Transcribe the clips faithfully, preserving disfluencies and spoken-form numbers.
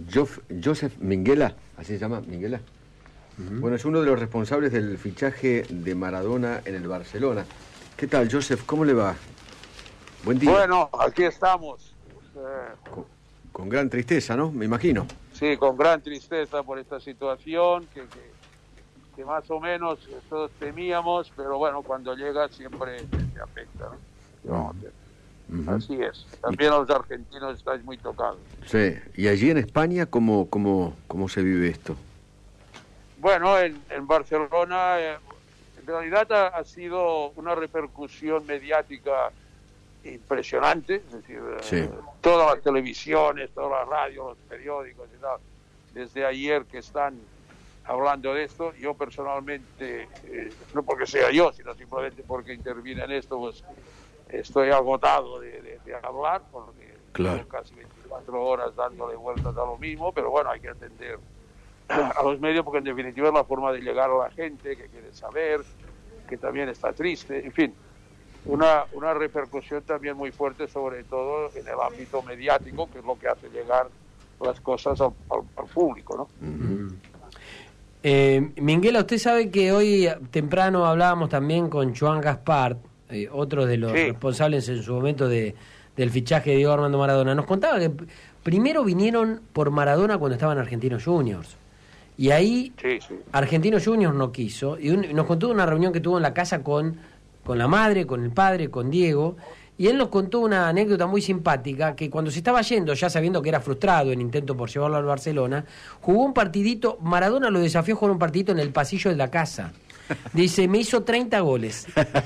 Jof, Joseph Minguella, así se llama, Minguella. Uh-huh. Bueno, es uno de los responsables del fichaje de Maradona en el Barcelona. ¿Qué tal, Joseph? ¿Cómo le va? Buen día. Bueno, aquí estamos. Eh, con, con gran tristeza, ¿no? Me imagino. Sí, con gran tristeza por esta situación que, que, que más o menos todos temíamos, pero bueno, cuando llega siempre te afecta, ¿no? No, uh-huh. Así es. También a los argentinos estáis muy tocados. Sí. ¿Y allí en España cómo, cómo, cómo se vive esto? Bueno, en, en Barcelona eh, en realidad ha, ha sido una repercusión mediática impresionante, es decir, sí. eh, todas las televisiones, todas las radios, los periódicos y tal, desde ayer que están hablando de esto. Yo personalmente, eh, no porque sea yo, sino simplemente porque intervine en esto, pues estoy agotado de, de, de hablar, porque claro. Tengo casi veinticuatro horas dándole vueltas a lo mismo, pero bueno, hay que atender a los medios porque en definitiva es la forma de llegar a la gente que quiere saber, que también está triste, en fin, una, una repercusión también muy fuerte, sobre todo en el ámbito mediático, que es lo que hace llegar las cosas al, al, al público, ¿no? Uh-huh. eh, Minguella, usted sabe que hoy temprano hablábamos también con Joan Gaspar, eh, otro de los sí. responsables en su momento de, del fichaje de Diego Armando Maradona. Nos contaba que primero vinieron por Maradona cuando estaban Argentinos Juniors. Y ahí sí, sí. Argentinos Juniors no quiso, y un, nos contó una reunión que tuvo en la casa con, con la madre, con el padre, con Diego, y él nos contó una anécdota muy simpática, que cuando se estaba yendo, ya sabiendo que era frustrado en intento por llevarlo al Barcelona, jugó un partidito, Maradona lo desafió a jugar un partidito en el pasillo de la casa. Dice, me hizo treinta goles.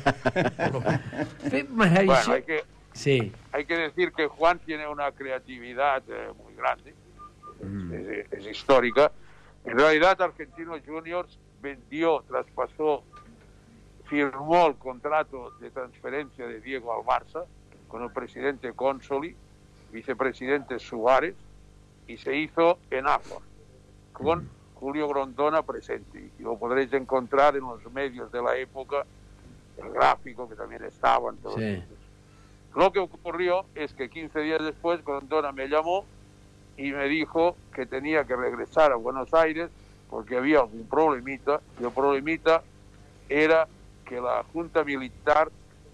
Fue maravilloso. Bueno, hay que, sí. hay que decir que Juan tiene una creatividad eh, muy grande, mm. es, es histórica. En realidad, Argentinos Juniors vendió, traspasó, firmó el contrato de transferencia de Diego al Barça con el presidente Consoli, vicepresidente Suárez, y se hizo en Afa, con Julio Grondona presente. Y lo podréis encontrar en los medios de la época, el gráfico que también estaban todos. Sí. Lo que ocurrió es que quince días después Grondona me llamó y me dijo que tenía que regresar a Buenos Aires porque había algún problemita, y el problemita era que la Junta Militar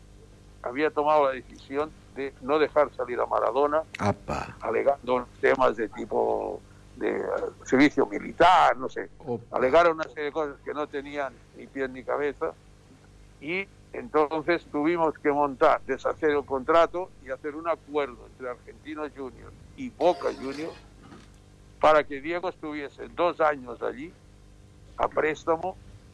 había tomado la decisión de no dejar salir a Maradona, Apa. alegando temas de tipo de uh, servicio militar, no sé, Opa. alegaron una serie de cosas que no tenían ni pies ni cabeza, y entonces tuvimos que montar, deshacer el contrato y hacer un acuerdo entre Argentinos Juniors y Boca Juniors para que Diego estuviese dos años allí a préstamo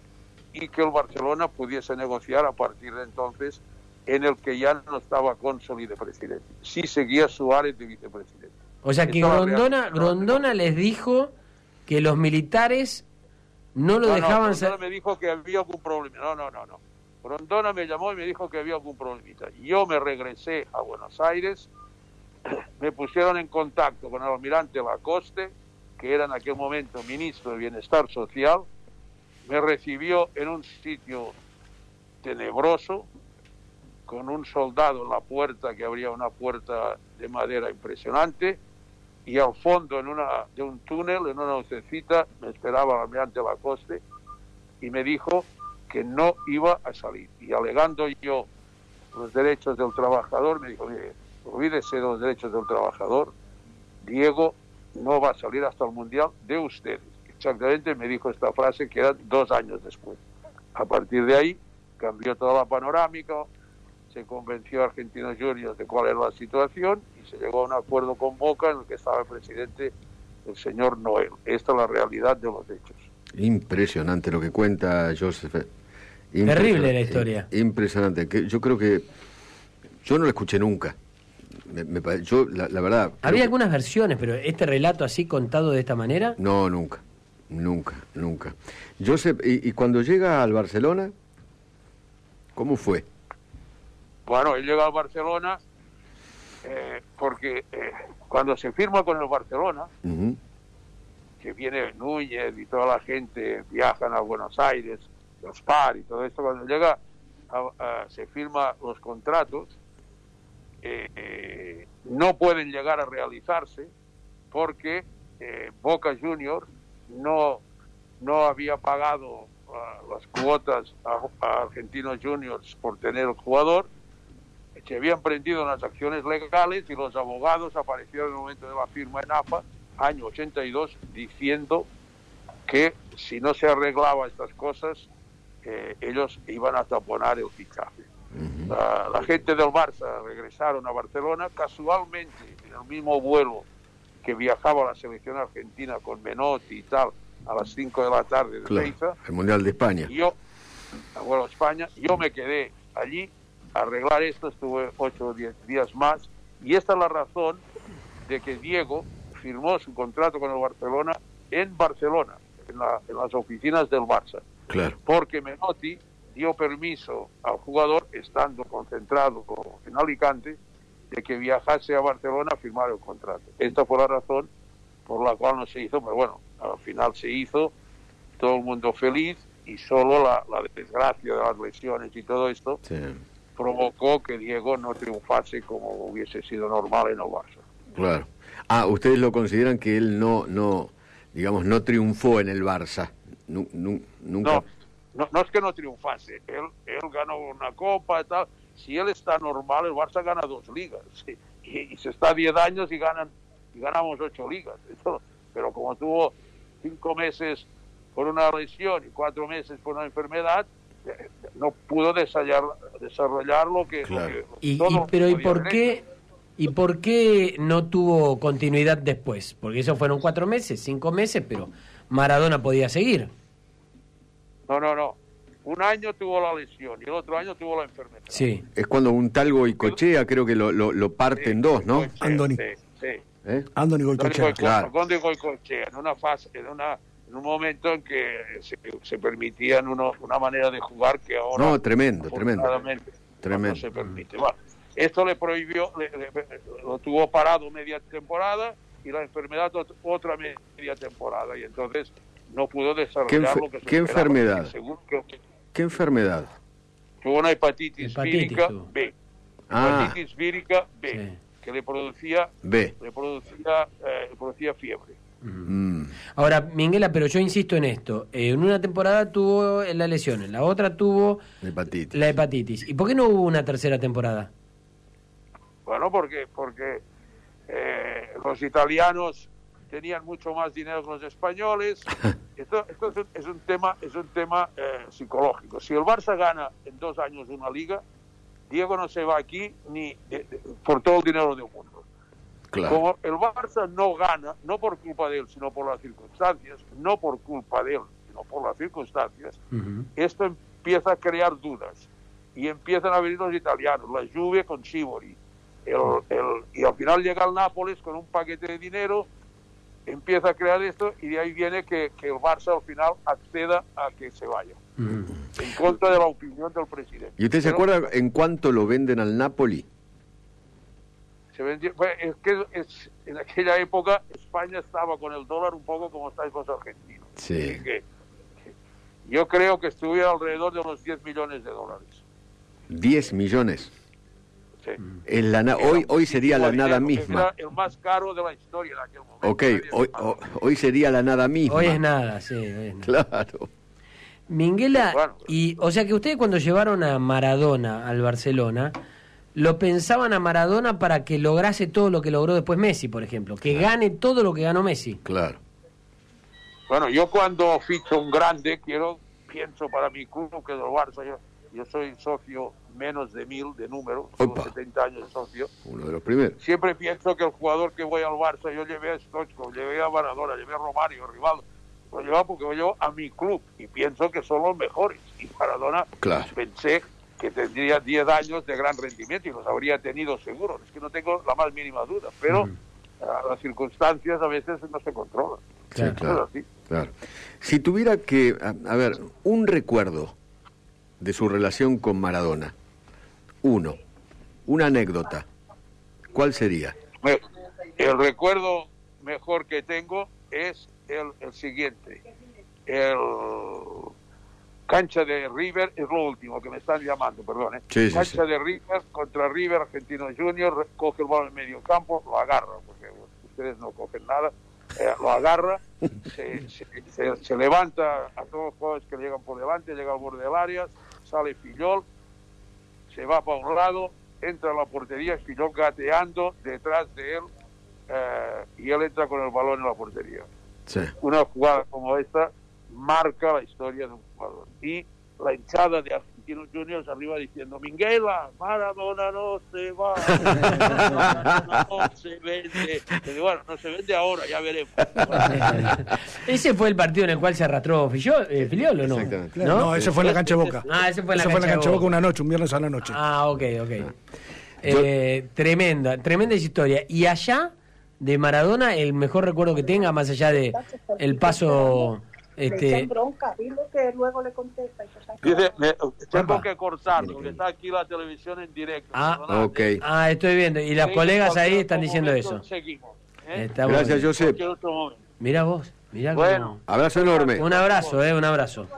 y que el Barcelona pudiese negociar a partir de entonces, en el que ya no estaba Consoli de presidente. Sí seguía Suárez de vicepresidente. O sea que Grondona, Grondona les dijo que los militares no lo no, dejaban... No, Grondona me dijo que había algún problema. No, no, no, no. Grondona me llamó y me dijo que había algún problemita. Yo me regresé a Buenos Aires, me pusieron en contacto con el almirante Lacoste, que era en aquel momento ministro de Bienestar Social, me recibió en un sitio tenebroso, con un soldado en la puerta, que abría una puerta de madera impresionante, y al fondo en una, de un túnel, en una lucecita, me esperaba el almirante Lacoste, y me dijo que no iba a salir. Y alegando yo los derechos del trabajador, me dijo, mire, olvídese de los derechos del trabajador, Diego no va a salir hasta el Mundial de ustedes. Exactamente me dijo esta frase, que era dos años después. A partir de ahí cambió toda la panorámica, se convenció a Argentinos Juniors de cuál era la situación y se llegó a un acuerdo con Boca en el que estaba el presidente, el señor Noel. Esta es la realidad de los hechos. Impresionante lo que cuenta Joseph. Terrible la historia. Impresionante. Que yo creo que yo no lo escuché nunca. Me, me, yo la, la verdad. Había que... algunas versiones, pero este relato así contado de esta manera. No, nunca, nunca, nunca. Joseph, y, y cuando llega al Barcelona, ¿cómo fue? Bueno, él llega al Barcelona eh, porque eh, cuando se firma con el Barcelona, uh-huh. que viene Núñez y toda la gente viajan a Buenos Aires, los par y todo esto, cuando llega a, a, se firma los contratos, eh, eh, no pueden llegar a realizarse porque eh, Boca Juniors no, no había pagado uh, las cuotas a, a Argentinos Juniors por tener el jugador. Se habían prendido unas acciones legales y los abogados aparecieron en el momento de la firma en A F A, año ochenta y dos, diciendo que si no se arreglaba estas cosas, eh, ellos iban a taponar el fichaje. Uh-huh. La, la gente del Barça regresaron a Barcelona, casualmente en el mismo vuelo que viajaba la selección argentina con Menotti y tal, a las cinco de la tarde de claro, Leiza. El Mundial de España. Y yo, bueno, España, yo me quedé allí a arreglar esto, estuve ocho o diez días más, y esta es la razón de que Diego firmó su contrato con el Barcelona en Barcelona, en, la, en las oficinas del Barça. Claro. Porque Menotti dio permiso al jugador, estando concentrado en Alicante, de que viajase a Barcelona a firmar el contrato. Esta fue la razón por la cual no se hizo, pero bueno, al final se hizo, todo el mundo feliz, y solo la, la desgracia de las lesiones y todo esto sí. provocó que Diego no triunfase como hubiese sido normal en el Barça. Claro. Ah, ustedes lo consideran que él no, no, digamos, no triunfó en el Barça. Nu, nu, nunca. No, no, no es que no triunfase. Él, él ganó una copa y tal. Si él está normal, el Barça gana dos ligas. Sí. Y, y se está diez años y ganan y ganamos ocho ligas. Eso, pero como tuvo cinco meses por una lesión y cuatro meses por una enfermedad, no pudo desarrollar, desarrollar lo que... Claro. Lo que y, y, pero ¿y por qué y por qué no tuvo continuidad después? Porque eso fueron cuatro meses, cinco meses, pero Maradona podía seguir. No, no, no. Un año tuvo la lesión y el otro año tuvo la enfermedad. Sí. Es cuando un tal Goicoechea creo que lo, lo, lo parte sí, en dos, ¿no? Andoni. Sí, sí. ¿Eh? Andoni Goicoechea. Claro. Andoni Goicoechea, en una fase, en una en un momento en que se, se permitían uno, una manera de jugar que ahora... No, tremendo, tremendo. Tremendo. No se permite. Bueno, esto le prohibió, le, le, lo tuvo parado media temporada y la enfermedad otra media temporada, y entonces no pudo desarrollar ¿Qué, lo que se ¿qué enfermedad? Que, ¿Qué enfermedad? Tuvo una hepatitis, hepatitis vírica tú. B. Ah. Hepatitis vírica B, sí. que le producía, B. Le producía, eh, le producía fiebre. Mm. Ahora, Minguela, pero yo insisto en esto. Eh, en una temporada tuvo la lesión, en la otra tuvo hepatitis. la hepatitis. ¿Y por qué no hubo una tercera temporada? Bueno, porque porque eh, los italianos tenían mucho más dinero que los españoles. Esto, esto es, un, es un tema es un tema eh, psicológico. Si el Barça gana en dos años una liga, Diego no se va aquí ni eh, por todo el dinero del mundo. Claro. Como el Barça no gana, no por culpa de él, sino por las circunstancias, no por culpa de él, sino por las circunstancias, uh-huh. esto empieza a crear dudas. Y empiezan a venir los italianos, la Juve con Sivori, el, el, y al final llega el Nápoles con un paquete de dinero, empieza a crear esto, y de ahí viene que, que el Barça al final acceda a que se vaya, uh-huh. en contra de la opinión del presidente. ¿Y usted se Pero, acuerda en cuánto lo venden al Napoli? Se vendió, es que es, en aquella época España estaba con el dólar un poco como estáis los argentinos. Sí. Que, que yo creo que estuviera alrededor de los diez millones de dólares. ¿diez millones? Sí. Es la na- hoy, hoy sería la nada misma. Era el más caro de la historia en aquel momento. Ok, hoy, hoy, hoy sería la nada misma. Hoy es nada, sí. Hoy es nada. Claro. Minguela, bueno, y o sea que ustedes cuando llevaron a Maradona al Barcelona, lo pensaban a Maradona para que lograse todo lo que logró después Messi, por ejemplo, que claro. gane todo lo que ganó Messi. Claro. Bueno, yo cuando ficho un grande, quiero, pienso para mi club, que es el Barça, yo, yo soy socio menos de mil de número, tengo setenta años de socio. Uno de los primeros. Siempre pienso que el jugador que voy al Barça, yo llevé a Stoichkov, llevé a Maradona, llevé a Romario, Rivaldo, lo llevo porque voy yo a mi club y pienso que son los mejores. Y Maradona, claro. pensé que tendría diez años de gran rendimiento y los habría tenido seguro, es que no tengo la más mínima duda, pero mm. uh, las circunstancias a veces no se controlan. Sí, claro, claro. Si tuviera que, a, a ver, un recuerdo de su relación con Maradona, uno, una anécdota, ¿cuál sería? El recuerdo mejor que tengo es el, el siguiente, el... Cancha de River, es lo último que me están llamando, perdón. ¿eh? Sí, sí, Cancha sí. de River contra River, Argentino Junior, coge el balón en medio campo, lo agarra, porque ustedes no cogen nada, eh, lo agarra, se, se, se, se levanta a todos los jugadores que llegan por delante, llega al borde del área, sale Fillol, se va para un lado, entra a la portería, Fillol gateando detrás de él, eh, y él entra con el balón en la portería. Sí. Una jugada como esta marca la historia de un jugador. Y la hinchada de Argentinos Juniors arriba diciendo: Minguela, Maradona no se va, Maradona no se vende. Pero bueno, no se vende ahora, ya veremos. Ese fue el partido en el cual se arrastró Fillol, eh, Filiol, ¿o no? Exactamente. ¿No? No, ese fue en la cancha de Boca. Ah, ese fue en la Ese cancha, fue en la cancha de Boca Boca una noche, un viernes a la noche. Ah, ok, ok. Eh, tremenda, tremenda historia. Y allá, de Maradona, el mejor recuerdo que tenga, más allá de el paso... Este... bronca, dile que luego le contesta. Dice, me, tengo que cortar, porque está aquí la televisión en directo. Ah, ok. Ah, estoy viendo. Y los Sí, colegas ahí cualquier están otro diciendo momento eso. seguimos, ¿eh? Está Gracias, bueno. Josep. Cualquier otro momento. Mirá vos, mirá Bueno. cómo- Abrazo enorme. Un abrazo, eh, un abrazo.